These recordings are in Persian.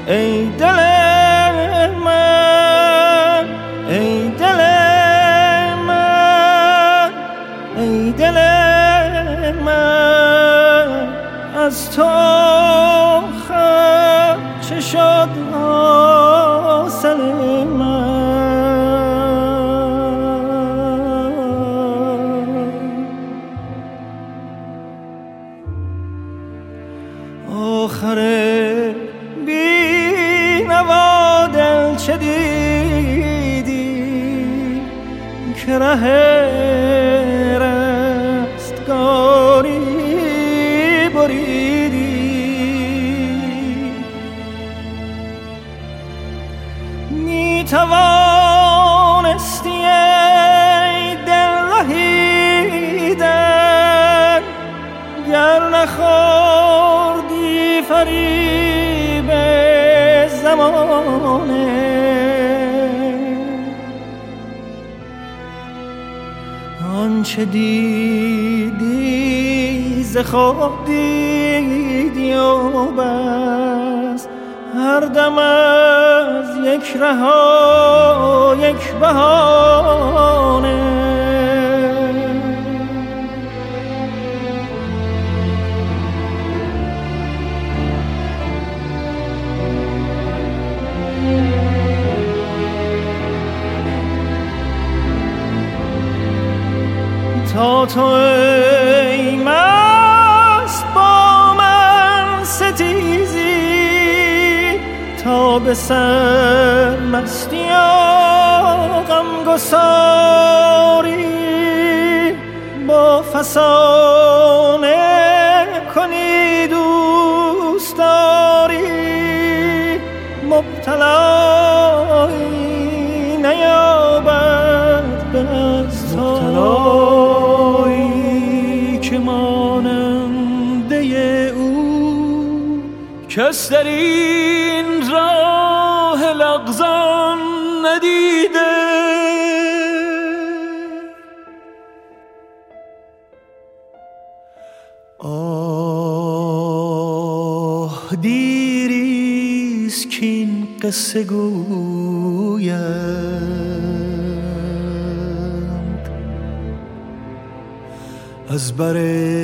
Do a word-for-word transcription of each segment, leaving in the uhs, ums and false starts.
ای دل من، ای دل من، ای دل من، از تو آخر چه شد حاصل من؟ آخر بی نوا دل چه دیدی که ره رستگاری بریدی؟ می توانستی ای دل رهیدن گر نخوردی فریب زمانه. آنچه دیدی ز خواب دیدی و بس، هر دم از یک رها یک بهانه. تا تو ای مست با من ستیزی، تا به سر مستی و غمگساری با فسانه کنی دوستداری، مبتلایی نیابد به از مبتلایی که ماننده او کس در این راه لغزان ندیده. آه دیریست کین قصه گویند از بر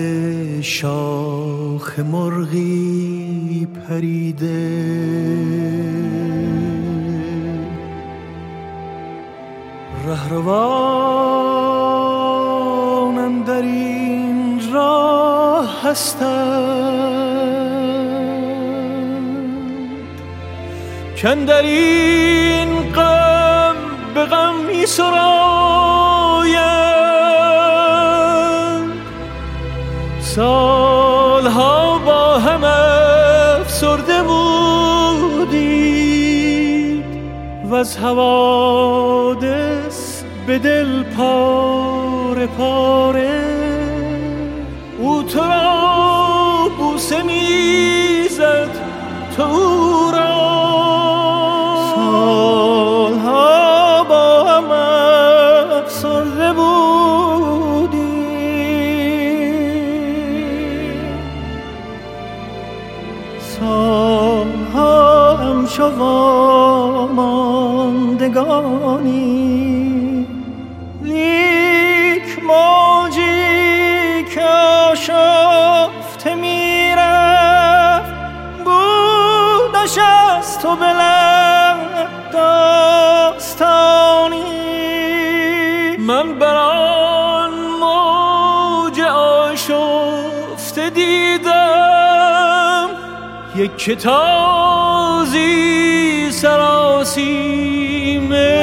شاخ مرغی پریده، رهروان اندر این راه هستند کاندر این غم به غم می سرایند، سالها با هم افسرده بودید و از حوادث به دل پاره پاره. او تو را بوسه میزد تو او را، سالها با هم افسرده بودی، سالها همچو واماندگانی، لیک موجی که آشفته میرفت بودش از تو بلند داستانی. من بر آن موج آشفته دیدم یک کتازی سراسیمه،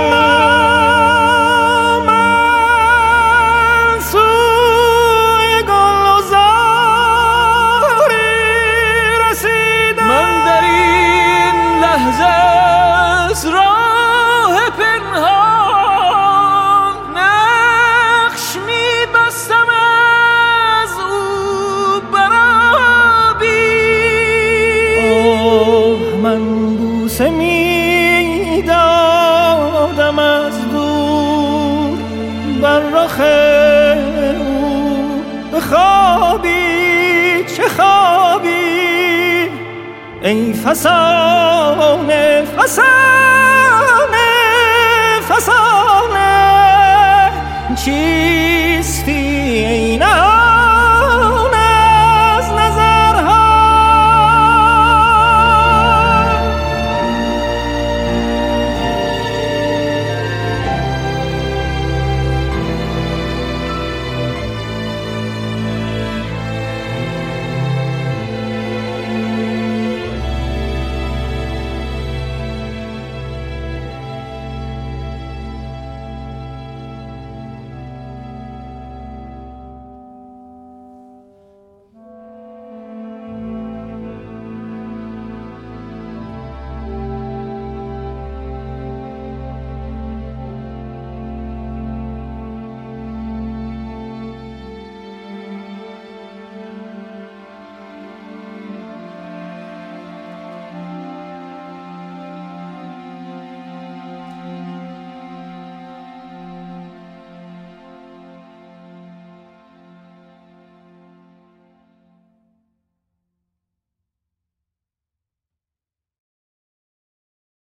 بوسه می دادم از دور بر رخ او، به خوابی چه خوابی ای فسانه فسانه فسانه چیستی ای نه